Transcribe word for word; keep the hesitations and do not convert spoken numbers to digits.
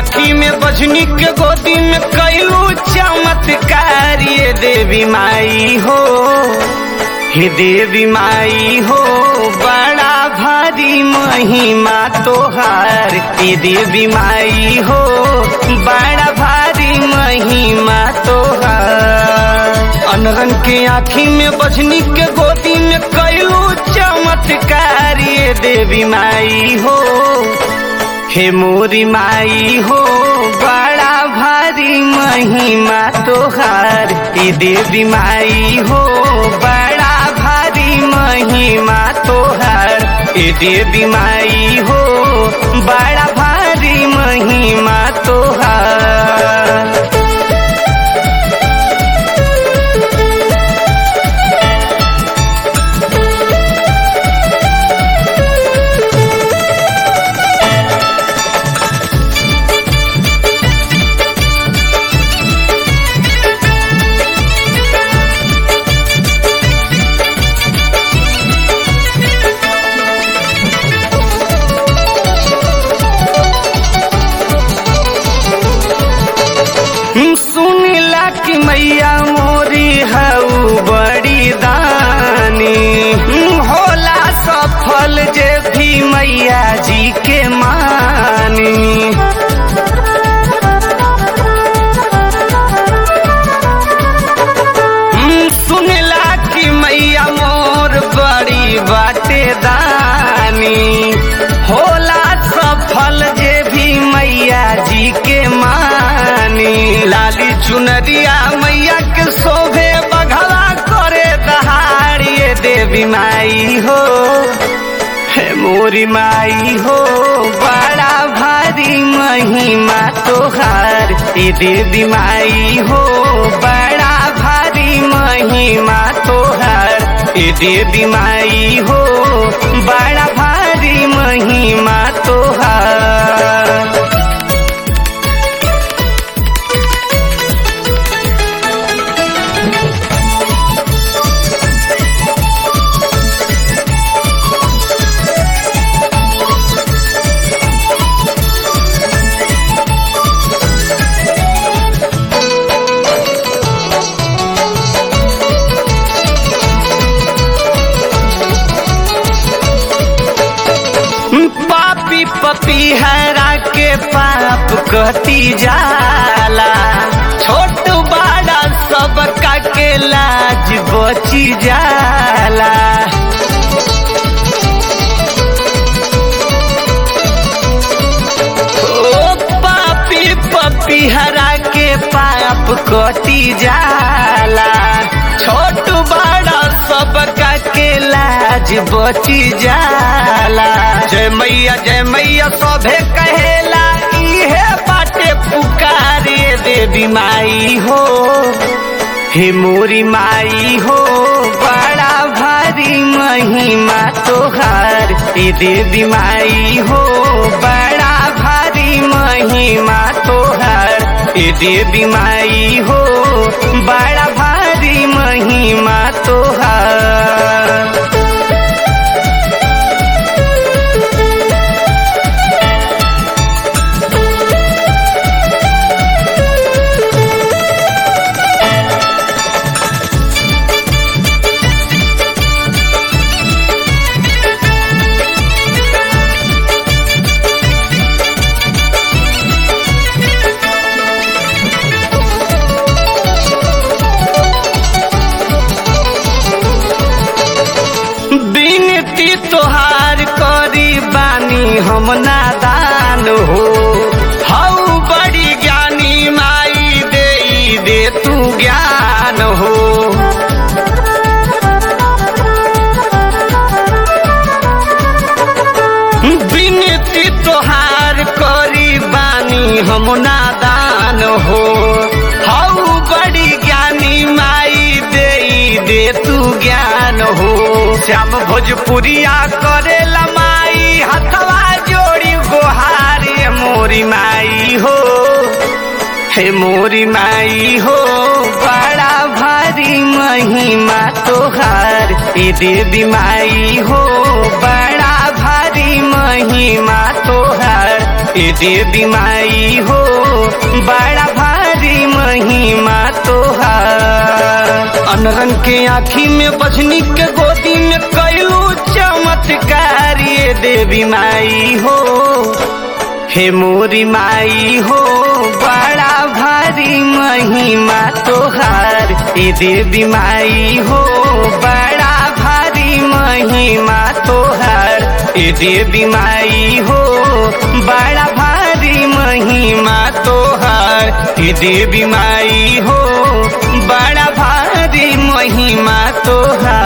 आँखी में बजनी के गोदी में कईलू चमत्कार ये देवी माई हो, हे देवी माई हो बड़ा भारी महिमा तोहार। हे देवी माई हो बड़ा भारी महिमा तोहार। अनरन के आँखी में बजनी के गोदी में कईलू चमत्कार ये देवी माई हो, हे मोरी माई हो बड़ा भारी महिमा तोहार। हे देवी माई हो बड़ा भारी महिमा तोहार। हे देवी माई हो बड़ा भारी महिमा तोहार। सुनिला कि मैया मोरी हऊ बड़ी दानी, होला सफल जे भी मैया जी के मानी। सुनिला कि मैया मोर बड़ी बाटे दानी, होला सफल जे भी मैया जी के मानी। लाली चुनरिया मैया के शोभे बघवा करे दहाड़ ये देवी माई हो, हे मोरी माई हो बड़ा भारी महिमा तोहार। हे देवी माई हो बड़ा भारी महिमा तोहार। हे देवी माई हो बड़ा भारी महिमा तोहार। पापी पपीहरा के पाप कहती जाला, छोट बड़ा सबका के लाज बची जाला। ओ पापी पपीहरा के पाप कहती जाला, छोट बड़ा सबका के लाज बची जाला। जय मैया जय मैया सभे कहेला इहे बाटे पुकारे देवी माई हो, हे मोरी माई हो बड़ा भारी महिमा तोहार। हे देवी माई हो बड़ा भारी महिमा तोहार। हे देवी माई हो बड़ा भारी महिमा तोहार। तोहार करी बानी हम नादान हो, हऊ बड़ी ज्ञानी माई दे दे तू ज्ञान हो। बिनती तोहार करी बानी हम नादान हो, हऊ बड़ी ज्ञानी माई दे दे तू ज्ञान हो। श्याम भोजपुरिया करे लमाई हथवा जोड़ी गोहार ये मोरी माई हो, हे मोरी माई हो बड़ा भारी महिमा तोहार। हे देवी माई हो बड़ा भारी महिमा तोहार। ए देवी माई हो बड़ा भारी महिमा तोहार। अनरन के आँखी में बजनी के गोदी में कैलू चमत्कार ए देवी माई हो, हे मोरी माई हो बड़ा भारी महिमा तोहार। ए देवी माई हो बड़ा भारी महिमा तोहार। ए देवी माई हो बड़ा भारी महिमा तोहार। ए देवी माई हो बड़ा भारी महिमा तोहार।